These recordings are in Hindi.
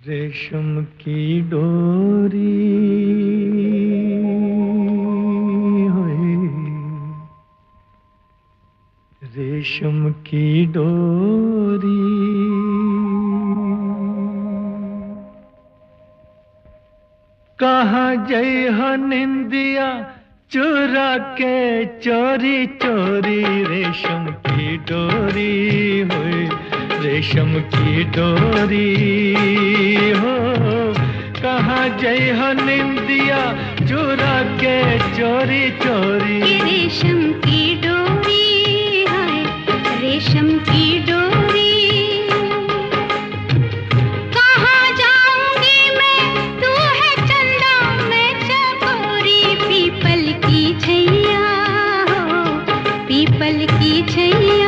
रेशम की डोरी होए, रेशम की डोरी कहाँ जई हो निंदिया चुरा के चोरी चोरी। रेशम की डोरी होए, रेशम की डोरी हो, कहाँ जई हो निंदिया चुरा के चोरी चोरी। रेशम की डोरी है, रेशम की डोरी। कहाँ जाऊंगी मैं, तू है चंदा मैं चकोरी। पीपल की छैया हो, पीपल की छैया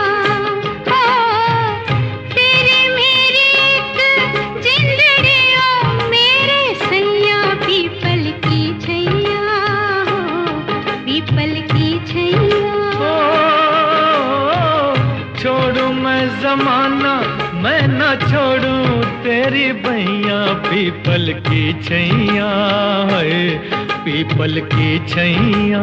जमाना मैं न छोड़ूं तेरी बैया। पीपल की छैया है, पीपल की छैया।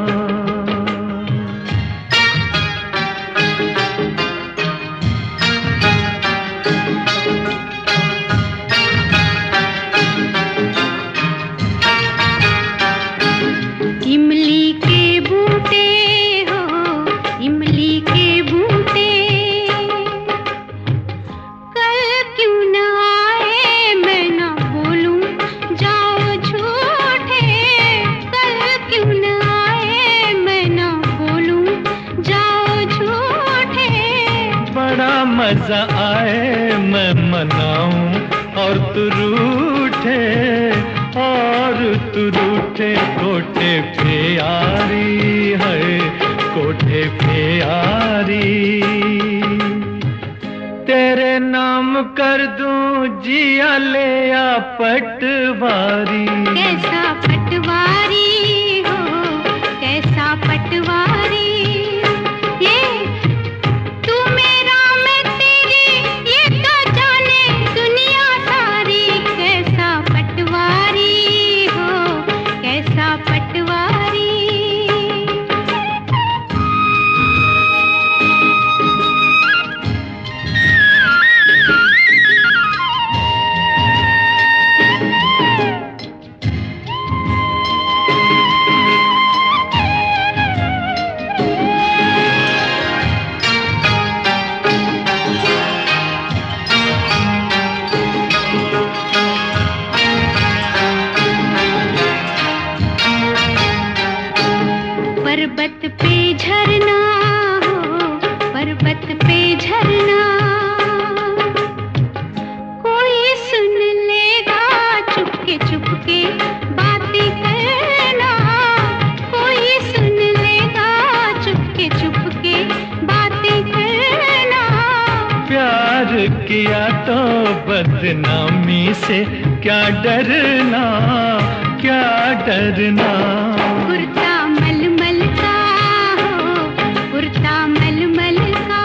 इमली के बूटे हो, इमली के बूटे मजा आए मैं मनाऊं और तू रूठे, और तू रूठे। कोठे पे यारी है, कोठे पे यारी। तेरे नाम कर दूं जिया ले या पटवारी। कैसा पटवारी हो, कैसा पटवारी। पर्वत पे झरना हो, पर्वत पे झरना। कोई सुन लेगा चुपके चुपके बातें करना। कोई सुन लेगा चुपके चुपके बातें करना। प्यार किया तो बदनामी से क्या डरना, क्या डरना। कुर्ता मलमल का हो, कुर्ता मलमल का।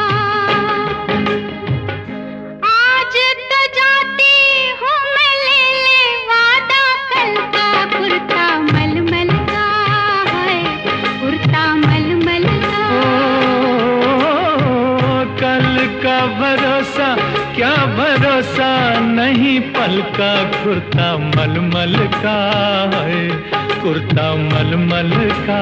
आज तो जाती हूँ मैं, ले ले वादा कल का। कुर्ता मलमल का है, कुर्ता मलमल का। ओ, कल का भरोसा क्या भरोसा नहीं पल का। कुर्ता मलमल का है, कुर्ता मलमल का।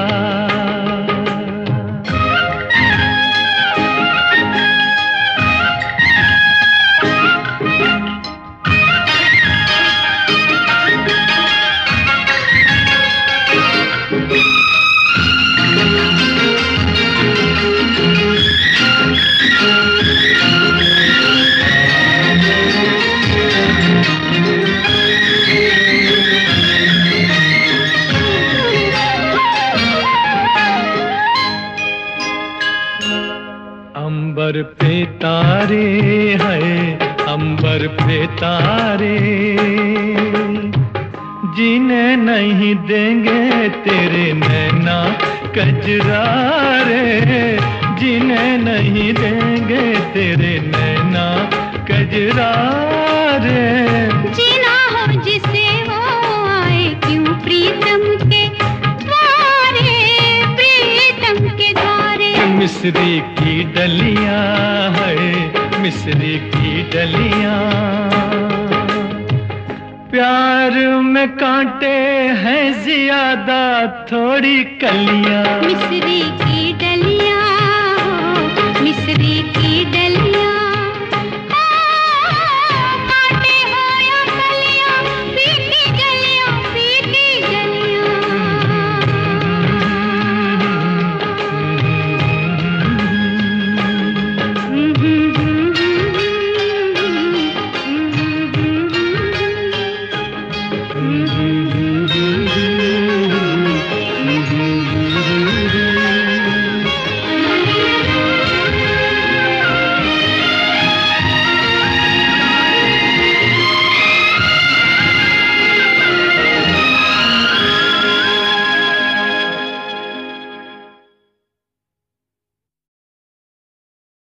अंबर पे तारे हैं, अंबर पे तारे। जीने नहीं देंगे तेरे नैना कजरारे। जीने नहीं देंगे तेरे नैना कजरारे। मिस्री की डलियां है, मिस्री की डलियां। प्यार में कांटे हैं ज्यादा, थोड़ी कलियां। मिस्री की